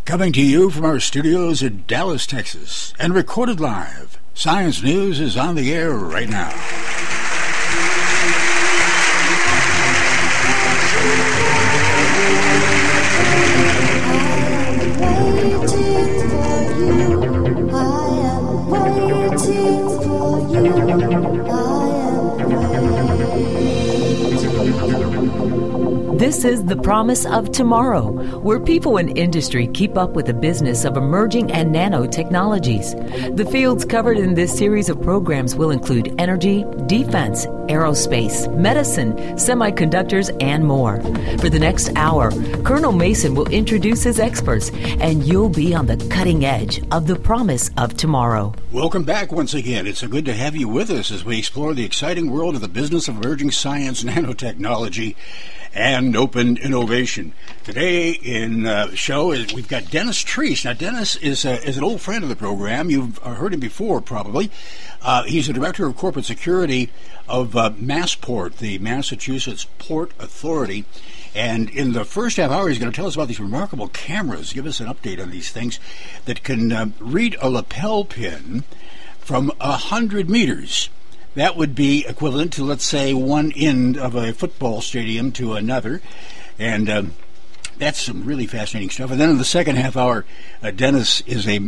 Coming to you from our studios in Dallas, Texas, and recorded live, Science News is on the air right now. This is The Promise of Tomorrow, where people in industry keep up with the business of emerging and nanotechnologies. The fields covered in this series of programs will include energy, defense, aerospace, medicine, semiconductors, and more. For the next hour, Colonel Mason will introduce his experts, and you'll be on the cutting edge of the promise of tomorrow. Welcome back once again. It's so good to have you with us as we explore the exciting world of the business of emerging science, nanotechnology, and open innovation. Today in the show, we've got Dennis Treese. Now, Dennis is an old friend of the program. You've heard him before, probably. He's the Director of Corporate Security of Massport, the Massachusetts Port Authority. And in the first half hour, he's going to tell us about these remarkable cameras, give us an update on these things that can read a lapel pin from 100 meters. That would be equivalent to, let's say, one end of a football stadium to another. And that's some really fascinating stuff. And then in the second half hour, Dennis is a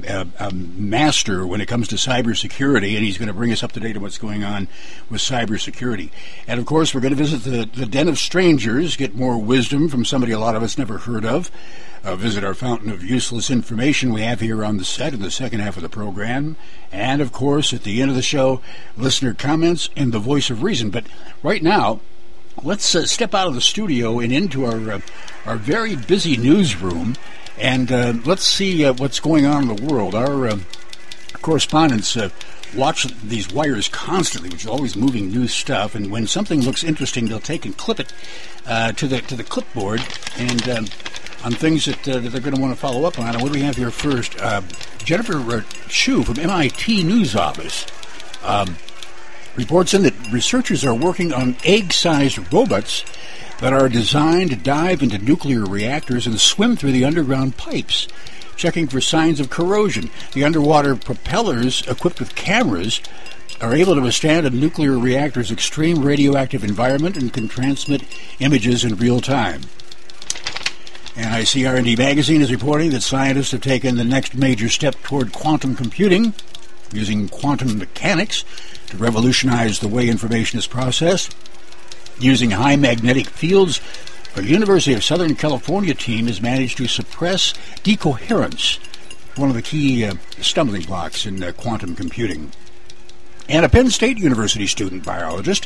master when it comes to cybersecurity, and he's going to bring us up to date on what's going on with cybersecurity. And, of course, we're going to visit the Den of Strangers, get more wisdom from somebody a lot of us never heard of, visit our fountain of useless information we have here on the set in the second half of the program, and, of course, at the end of the show, listener comments and the voice of reason. But right now, let's step out of the studio and into our very busy newsroom, and let's see what's going on in the world. Our correspondents watch these wires constantly, which is always moving new stuff, and when something looks interesting, they'll take and clip it to the clipboard, and on things that they're going to want to follow up on. And what do we have here first? Jennifer Chu from MIT News Office reports in that researchers are working on egg-sized robots that are designed to dive into nuclear reactors and swim through the underground pipes, checking for signs of corrosion. The underwater propellers, equipped with cameras, are able to withstand a nuclear reactor's extreme radioactive environment and can transmit images in real time. And I see R&D Magazine is reporting that scientists have taken the next major step toward quantum computing, using quantum mechanics to revolutionize the way information is processed. Using high magnetic fields, a University of Southern California team has managed to suppress decoherence, one of the key stumbling blocks in quantum computing. And a Penn State University student biologist,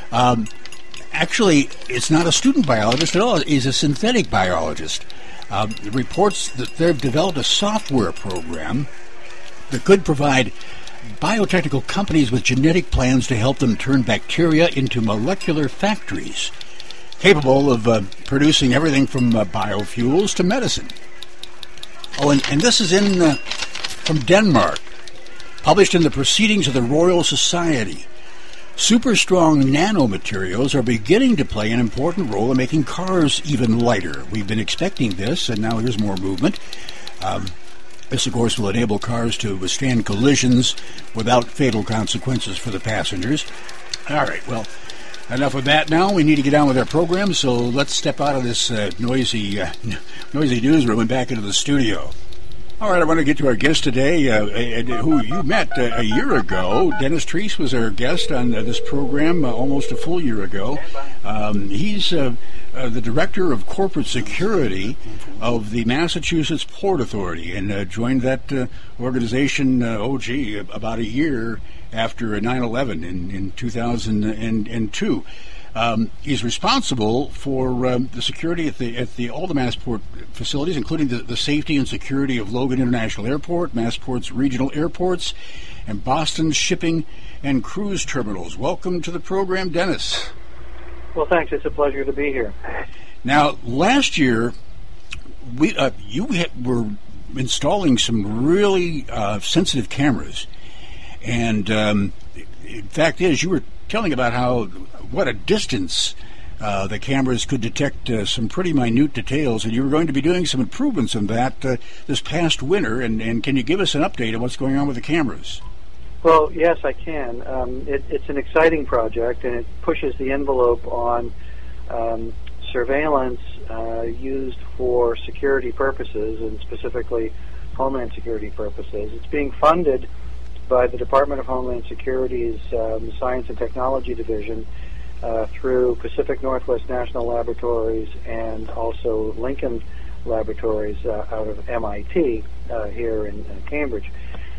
actually, it's not a student biologist at all, he's a synthetic biologist, reports that they've developed a software program that could provide biotechnical companies with genetic plans to help them turn bacteria into molecular factories, capable of producing everything from biofuels to medicine. Oh, and this is from Denmark, published in the Proceedings of the Royal Society. Super strong nanomaterials are beginning to play an important role in making cars even lighter. We've been expecting this, and now here's more movement. This, of course, will enable cars to withstand collisions without fatal consequences for the passengers. All right, well, enough of that now. We need to get on with our program, so let's step out of this noisy newsroom and back into the studio. All right, I want to get to our guest today, who you met a year ago. Dennis Treese was our guest on this program almost a full year ago. He's the Director of Corporate Security of the Massachusetts Port Authority, and joined that organization, about a year after 9/11 in 2002. He's responsible for the security at all the Massport facilities, including the safety and security of Logan International Airport, Massport's regional airports, and Boston's shipping and cruise terminals. Welcome to the program, Dennis. Well, thanks. It's a pleasure to be here. Now, last year, you were installing some really sensitive cameras, and the fact is, you were telling about what a distance the cameras could detect some pretty minute details, and you were going to be doing some improvements in that this past winter. And can you give us an update on what's going on with the cameras? Well, yes, I can. It's an exciting project, and it pushes the envelope on surveillance used for security purposes, and specifically Homeland Security purposes. It's being funded by the Department of Homeland Security's Science and Technology Division through Pacific Northwest National Laboratories and also Lincoln Laboratories out of MIT here in Cambridge.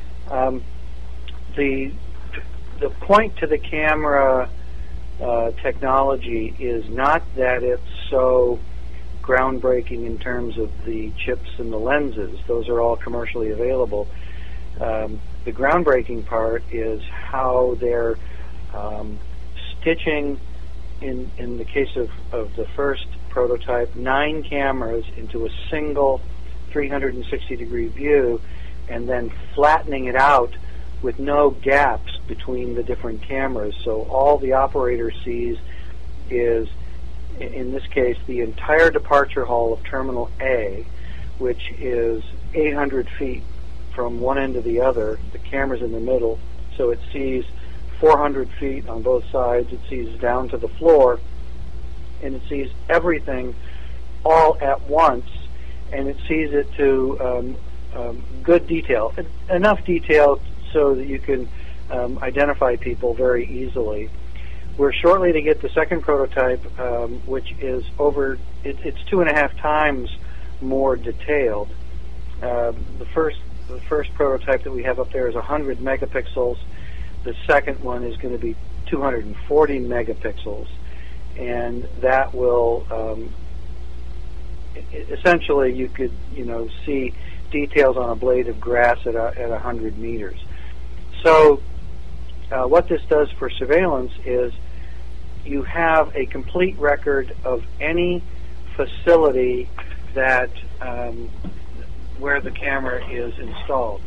The point to the camera technology is not that it's so groundbreaking in terms of the chips and the lenses. Those are all commercially available. The groundbreaking part is how they're stitching, in the case of the first prototype, 9 cameras into a single 360-degree view, and then flattening it out with no gaps between the different cameras. So all the operator sees is, in this case, the entire departure hall of Terminal A, which is 800 feet from one end to the other. The camera's in the middle, so it sees 400 feet on both sides. It sees down to the floor, and it sees everything all at once, and it sees it to good detail, enough detail so that you can identify people very easily. We're shortly to get the second prototype, which is it's 2.5 times more detailed. The first prototype that we have up there is 100 megapixels. The second one is going to be 240 megapixels, and that will essentially, you could see details on a blade of grass at 100 meters. So what this does for surveillance is you have a complete record of any facility that where the camera is installed.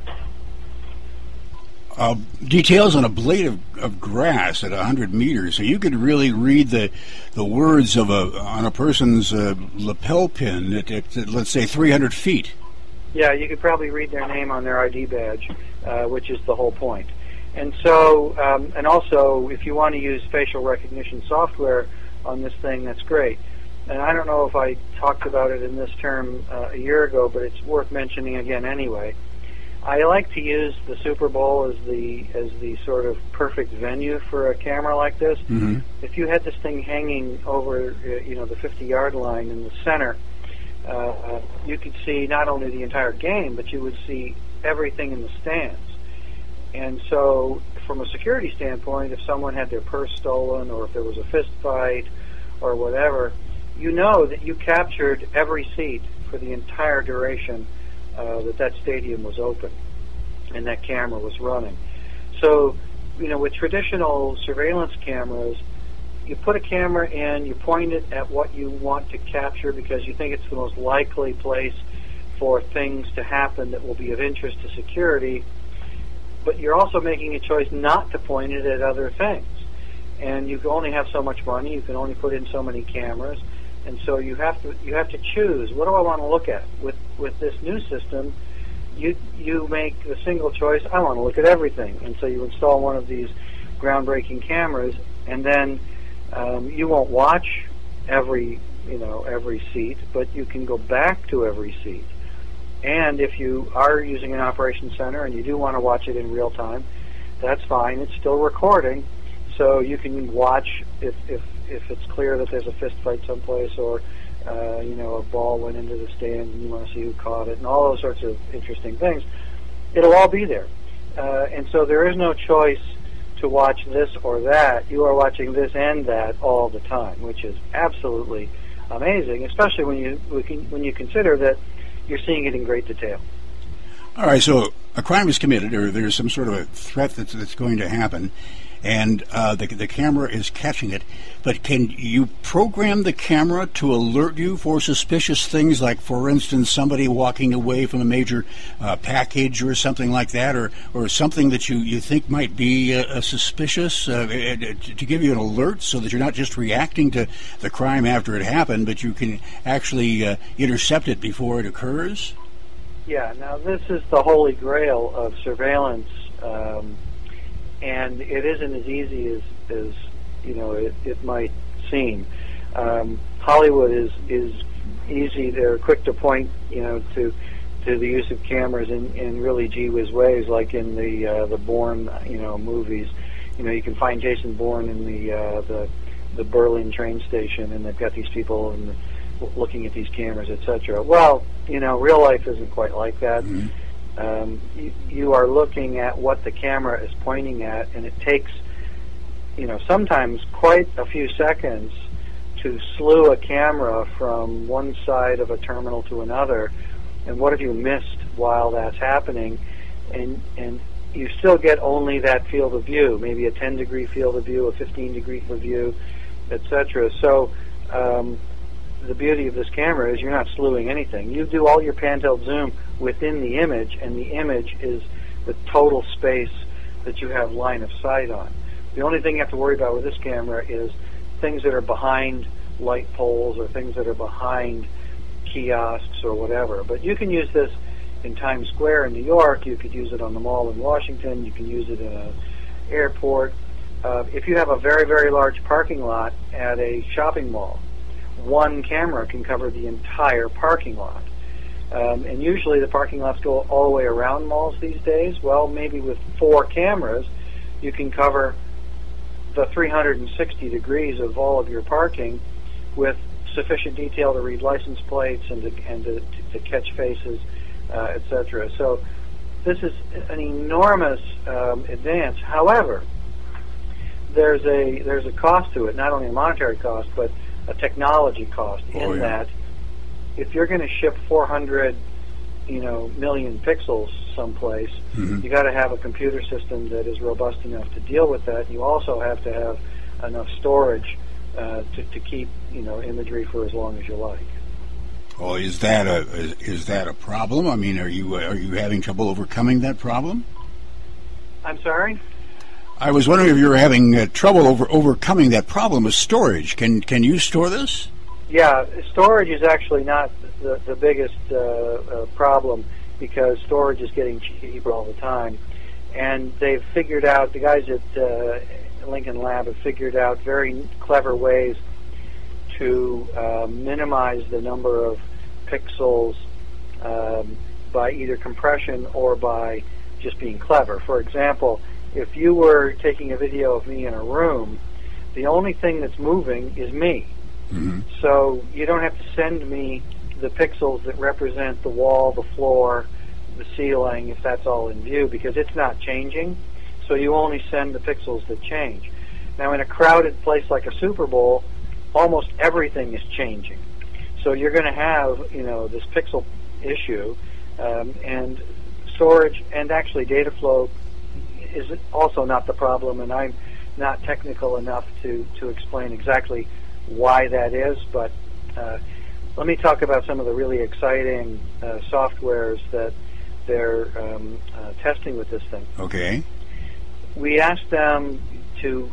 Details on a blade of grass at 100 meters, so you could really read the words on a person's lapel pin at let's say 300 feet. Yeah, you could probably read their name on their ID badge, which is the whole point. And so, and also, if you want to use facial recognition software on this thing, that's great. And I don't know if I talked about it in this term a year ago, but it's worth mentioning again anyway. I like to use the Super Bowl as the sort of perfect venue for a camera like this. Mm-hmm. If you had this thing hanging over, the 50-yard line in the center, you could see not only the entire game, but you would see everything in the stands. And so, from a security standpoint, if someone had their purse stolen, or if there was a fist fight, or whatever, you know that you captured every seat for the entire duration that stadium was open and that camera was running. So, with traditional surveillance cameras, you put a camera in, you point it at what you want to capture because you think it's the most likely place for things to happen that will be of interest to security, but you're also making a choice not to point it at other things. And you can only have so much money, you can only put in so many cameras, and so you have to choose, what do I want to look at? With this new system, you make the single choice, I want to look at everything. And so you install one of these groundbreaking cameras, and then you won't watch every seat, but you can go back to every seat. And if you are using an operations center and you do want to watch it in real time, that's fine. It's still recording, so you can watch if it's clear that there's a fist fight someplace, or a ball went into the stand and you want to see who caught it, and all those sorts of interesting things. It'll all be there, and so there is no choice to watch this or that. You are watching this and that all the time, which is absolutely amazing, especially when you consider that you're seeing it in great detail. All right, so a crime is committed, or there's some sort of a threat that's going to happen, and the camera is catching it. But can you program the camera to alert you for suspicious things, like, for instance, somebody walking away from a major package or something like that, or something that you think might be suspicious, to give you an alert so that you're not just reacting to the crime after it happened, but you can actually intercept it before it occurs? Yeah, now this is the holy grail of surveillance, and it isn't as easy as it might seem. Hollywood is easy; they're quick to point, to the use of cameras in really gee whiz ways, like in the Bourne, movies. You can find Jason Bourne in the Berlin train station, and they've got these people looking at these cameras, etc. Well, real life isn't quite like that. Mm-hmm. You are looking at what the camera is pointing at, and it takes, sometimes quite a few seconds to slew a camera from one side of a terminal to another. And what have you missed while that's happening? And you still get only that field of view, maybe a 10-degree field of view, a 15-degree field of view, etc. So the beauty of this camera is you're not slewing anything. You do all your pan-tilt zoom within the image, and the image is the total space that you have line of sight on. The only thing you have to worry about with this camera is things that are behind light poles or things that are behind kiosks or whatever. But you can use this in Times Square in New York. You could use it on the mall in Washington. You can use it in an airport. If you have a very, very large parking lot at a shopping mall, one camera can cover the entire parking lot. And usually the parking lots go all the way around malls these days. Well, maybe with 4 cameras, you can cover the 360 degrees of all of your parking with sufficient detail to read license plates and to catch faces, etc. So this is an enormous advance. However, there's a cost to it, not only a monetary cost, but a technology cost, that if you're going to ship 400 million pixels someplace, mm-hmm. you got to have a computer system that is robust enough to deal with that. You also have to have enough storage to keep imagery for as long as you like. Well, is that a problem? I mean, are you having trouble overcoming that problem? I'm sorry? I was wondering if you were having trouble overcoming that problem of storage. Can you store this? Yeah, storage is actually not the biggest problem, because storage is getting cheaper all the time. And they've figured out, the guys at Lincoln Lab have figured out very clever ways to minimize the number of pixels by either compression or by just being clever. For example, if you were taking a video of me in a room, the only thing that's moving is me. Mm-hmm. So you don't have to send me the pixels that represent the wall, the floor, the ceiling, if that's all in view, because it's not changing. So you only send the pixels that change. Now, in a crowded place like a Super Bowl, almost everything is changing. So you're going to have, this pixel issue, and storage and actually data flow is also not the problem, and I'm not technical enough to explain exactly why that is, but let me talk about some of the really exciting softwares that they're testing with this thing. Okay. We asked them to,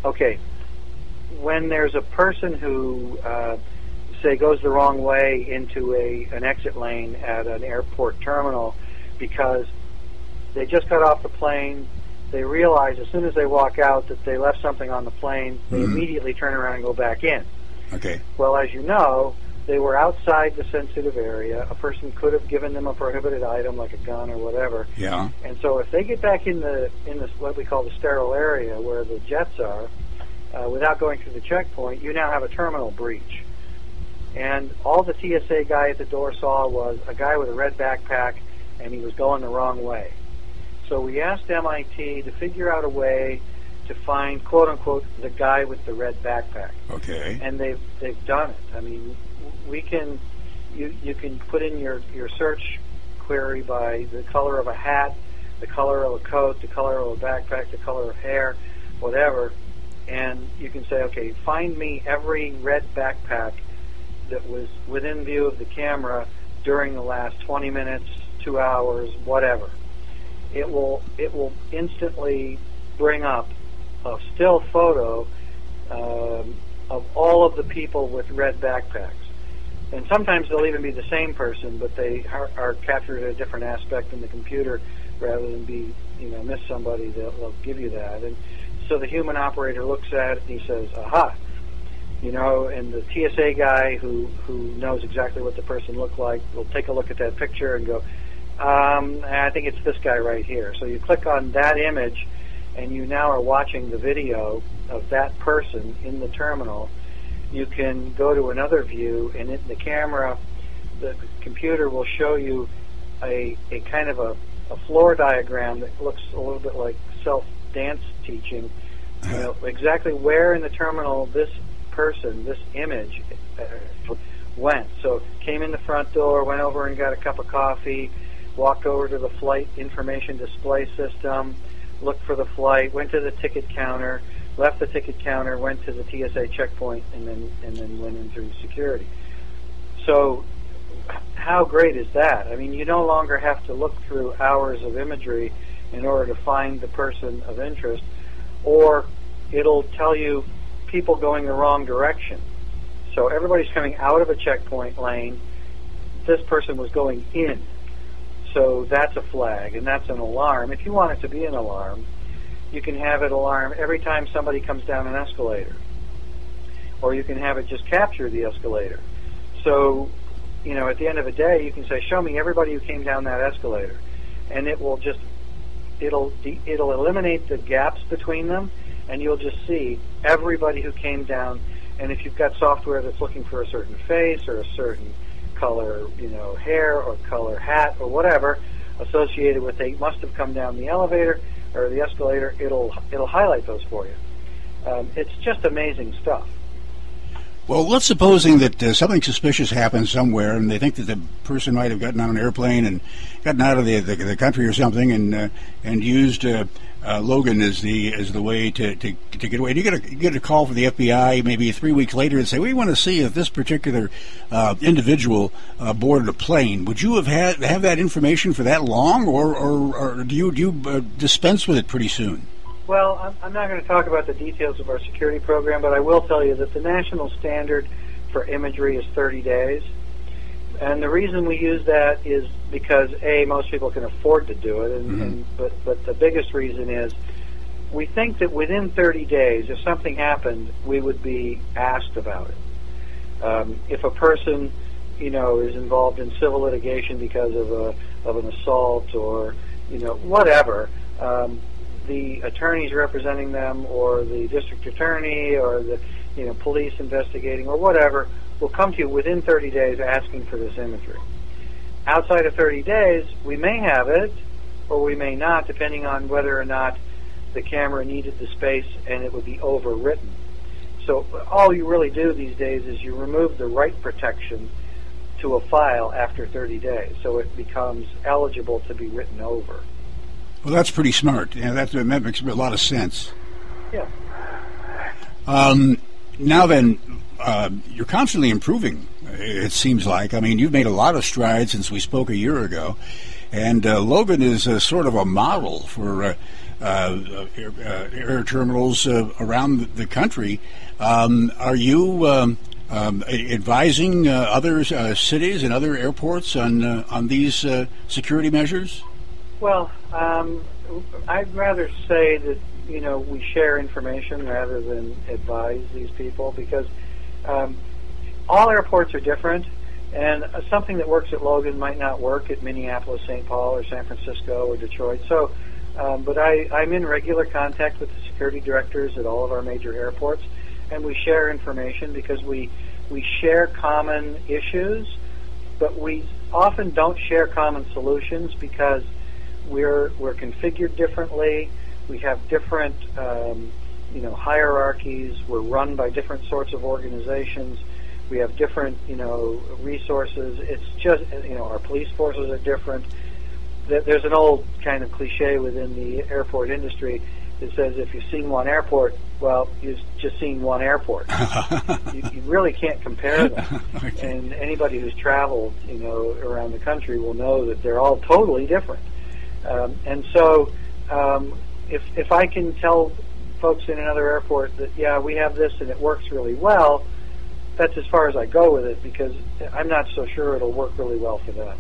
when there's a person who, say, goes the wrong way into an exit lane at an airport terminal because they just got off the plane, they realize as soon as they walk out that they left something on the plane, they mm-hmm. immediately turn around and go back in. Okay. Well, as you know, they were outside the sensitive area. A person could have given them a prohibited item like a gun or whatever. Yeah. And so if they get back in this what we call the sterile area where the jets are, without going through the checkpoint, you now have a terminal breach. And all the TSA guy at the door saw was a guy with a red backpack, and he was going the wrong way. So we asked MIT to figure out a way to find, quote unquote, the guy with the red backpack. Okay. And they've done it. I mean, we can you can put in your search query by the color of a hat, the color of a coat, the color of a backpack, the color of hair, whatever, and you can say, okay, find me every red backpack that was within view of the camera during the last 20 minutes, 2 hours, whatever. It will instantly bring up a still photo of all of the people with red backpacks. And sometimes they'll even be the same person, but they are captured at a different aspect in the computer rather than miss somebody. They'll give you that. And so the human operator looks at it and he says, aha. And the TSA guy who knows exactly what the person looked like will take a look at that picture and go, I think it's this guy right here. So you click on that image, and you now are watching the video of that person in the terminal. You can go to another view, and in the camera, the computer will show you a kind of a floor diagram that looks a little bit like self-dance teaching. Exactly where in the terminal this person, this image went. So came in the front door, went over and got a cup of coffee, walked over to the flight information display system, looked for the flight, went to the ticket counter, left the ticket counter, went to the TSA checkpoint, and then went in through security. So how great is that? I mean, you no longer have to look through hours of imagery in order to find the person of interest, or it'll tell you people going the wrong direction. So everybody's coming out of a checkpoint lane. This person was going in. So that's a flag, and that's an alarm. If you want it to be an alarm, you can have it alarm every time somebody comes down an escalator. Or you can have it just capture the escalator. So, at the end of the day, you can say, show me everybody who came down that escalator. And it will it'll eliminate the gaps between them, and you'll just see everybody who came down. And if you've got software that's looking for a certain face or a certain color, hair or color hat or whatever associated with they must have come down the elevator or the escalator, it'll highlight those for you. It's just amazing stuff. Well, let's supposing that something suspicious happens somewhere, and they think that the person might have gotten on an airplane and gotten out of the country or something, and used Logan as the way to get away. You get a call from the FBI maybe 3 weeks later and say, we want to see if this particular individual boarded a plane. Would you have that information for that long, or do you dispense with it pretty soon? Well, I'm not going to talk about the details of our security program, but I will tell you that the national standard for imagery is 30 days. And the reason we use that is because, A, most people can afford to do it, but the biggest reason is we think that within 30 days, if something happened, we would be asked about it. If a person, is involved in civil litigation because of an assault or, whatever, the attorneys representing them or the district attorney or the police investigating or whatever will come to you within 30 days asking for this imagery. Outside of 30 days, we may have it or we may not, depending on whether or not the camera needed the space and it would be overwritten. So all you really do these days is you remove the write protection to a file after 30 days, so it becomes eligible to be written over. Well, that's pretty smart. Yeah, that makes a lot of sense. Yeah. Now then, you're constantly improving, it seems like. I mean, you've made a lot of strides since we spoke a year ago, and Logan is sort of a model for air terminals around the country. Are you advising other cities and other airports on these security measures? Well, I'd rather say that, we share information rather than advise these people, because all airports are different, and something that works at Logan might not work at Minneapolis, St. Paul, or San Francisco, or Detroit. So, but I'm in regular contact with the security directors at all of our major airports, and we share information because we share common issues, but we often don't share common solutions because we're configured differently. We have different hierarchies. We're run by different sorts of organizations. We have different resources. It's just our police forces are different. There's an old kind of cliche within the airport industry. that says if you've seen one airport, well, you've just seen one airport. You really can't compare them. Okay. And anybody who's traveled, around the country will know that they're all totally different. And so, if I can tell folks in another airport that, yeah, we have this and it works really well, that's as far as I go with it, because I'm not so sure it'll work really well for them.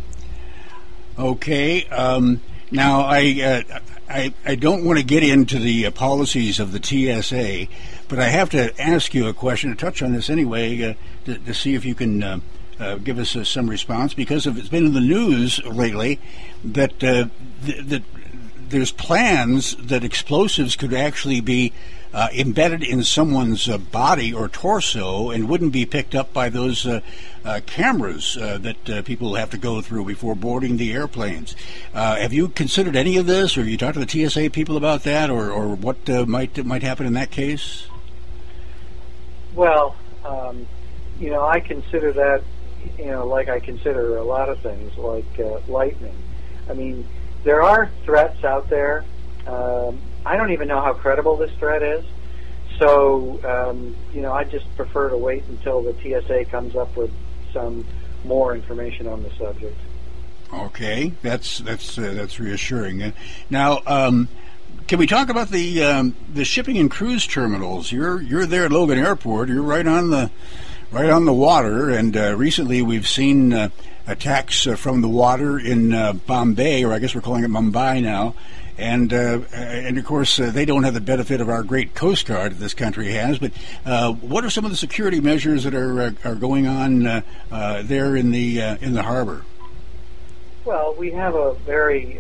Okay. Now, I don't want to get into the policies of the TSA, but I have to ask you a question, to touch on this anyway, to see if you can give us some response, because it's been in the news lately that there's plans that explosives could actually be embedded in someone's body or torso and wouldn't be picked up by those cameras that people have to go through before boarding the airplanes. Have you considered any of this, or have you talked to the TSA people about that, or what might happen in that case? Well, I consider that, like I consider a lot of things, like lightning. I mean, there are threats out there. I don't even know how credible this threat is. So, I just prefer to wait until the TSA comes up with some more information on the subject. Okay, that's reassuring. Now, can we talk about the shipping and cruise terminals? You're there at Logan Airport. You're right on the water, and recently we've seen attacks from the water in Bombay, or I guess we're calling it Mumbai now. And of course, they don't have the benefit of our great Coast Guard that this country has. But what are some of the security measures that are going on there in the harbor? Well, we have a very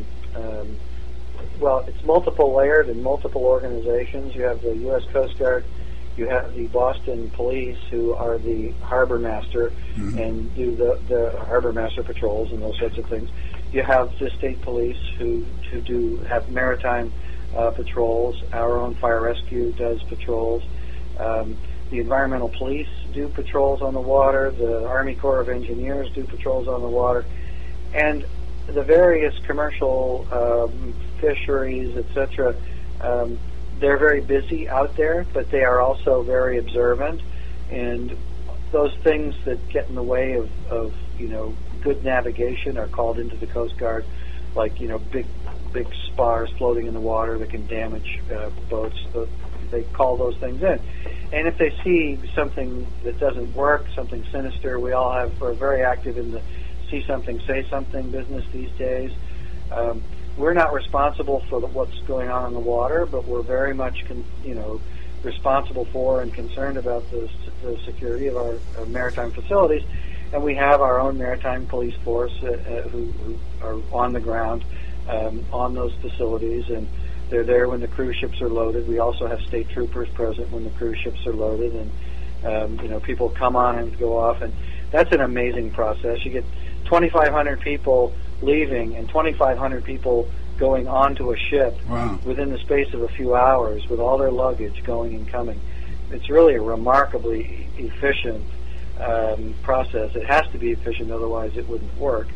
it's multiple layered and multiple organizations. You have the U.S. Coast Guard. You have the Boston Police, who are the harbor master and do the harbor master patrols and those sorts of things. You have the state police who have maritime patrols. Our own fire rescue does patrols. The environmental police do patrols on the water. The Army Corps of Engineers do patrols on the water. And the various commercial fisheries, etc., they're very busy out there, but they are also very observant. And those things that get in the way of good navigation are called into the Coast Guard, like big spars floating in the water that can damage boats. They call those things in, and if they see something that doesn't work, something sinister, we're very active in the see something, say something business these days. We're not responsible for what's going on in the water, but we're very much responsible for and concerned about the security of our maritime facilities. And we have our own maritime police force who are on the ground on those facilities, and they're there when the cruise ships are loaded. We also have state troopers present when the cruise ships are loaded, and people come on and go off, and that's an amazing process. You get 2,500 people leaving and 2,500 people going onto a ship within the space of a few hours with all their luggage going and coming. It's really a remarkably efficient process. It has to be efficient, otherwise it wouldn't work.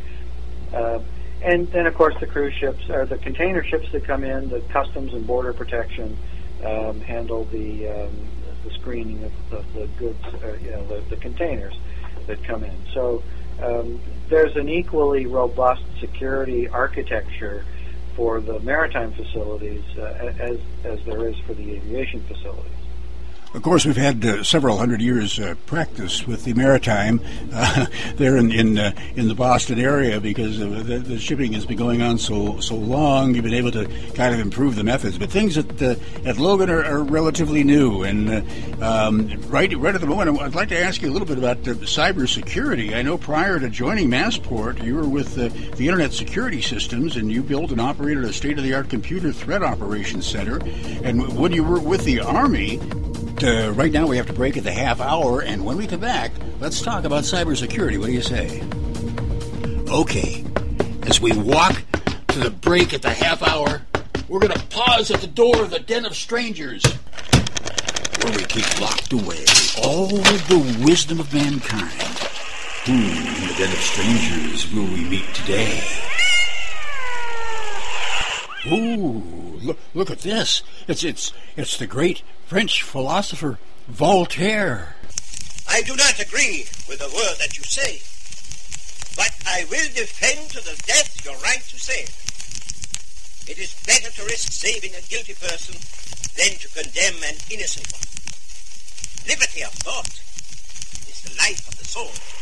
And then, of course, the cruise ships, or the container ships that come in, the Customs and Border Protection handle the screening of the goods, the containers that come in. So there's an equally robust security architecture for the maritime facilities as there is for the aviation facilities. Of course, we've had several hundred years practice with the maritime there in the Boston area, because the shipping has been going on so long. You've been able to kind of improve the methods, but things at Logan are relatively new. And right at the moment, I'd like to ask you a little bit about cybersecurity. I know prior to joining Massport, you were with the Internet Security Systems, and you built and operated a state-of-the-art computer threat operations center. And when you were with the Army. Right now we have to break at the half hour, and when we come back, let's talk about cybersecurity. What do you say? Okay, as we walk to the break at the half hour, we're going to pause at the door of the Den of Strangers, where we keep locked away all the wisdom of mankind. In the Den of Strangers will we meet today? Ooh. look at this. It's the great French philosopher Voltaire. I do not agree with a word that you say, but I will defend to the death your right to save. It is better to risk saving a guilty person than to condemn an innocent one. Liberty of thought is the life of the soul.